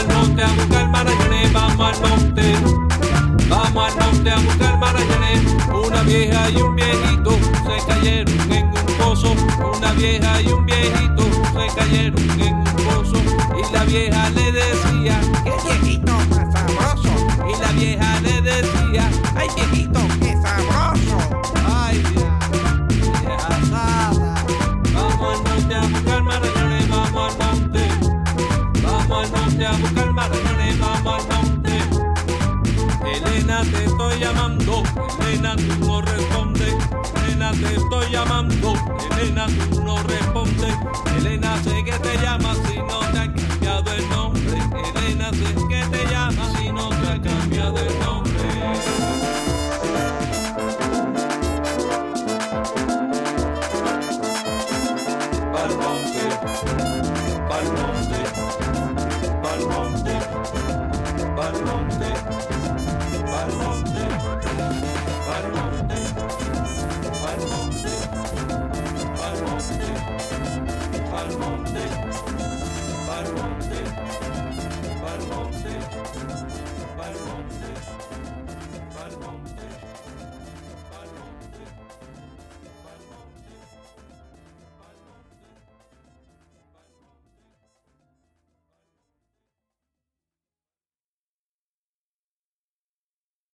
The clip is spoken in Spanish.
al monte a buscar marañones, vamos al monte. Vamos al monte a buscar marañones. Una vieja y un viejito se cayeron en un pozo. Una vieja y un viejito se cayeron en un pozo. Y la vieja le decía, ¡qué viejito más sabroso! y la vieja le decía, ¡Ay, viejito, qué sabroso! ay, vieja asada. Vamos al monte a buscar marañones, vamos al monte. Vamos al monte a buscar marañones, vamos al monte. Elena, te estoy llamando, Elena, tú no respondes. Elena, te estoy llamando, Elena, tú no respondes. Elena, sé que te llamas si no te ha cambiado el nombre. Elena, sé que te llamas si no te ha cambiado el nombre. Pa'l monte, pa'l monte, pa'l monte, pa'l monte, pa'l monte, pa'l monte, pa'l monte, pa'l monte, pa'l monte.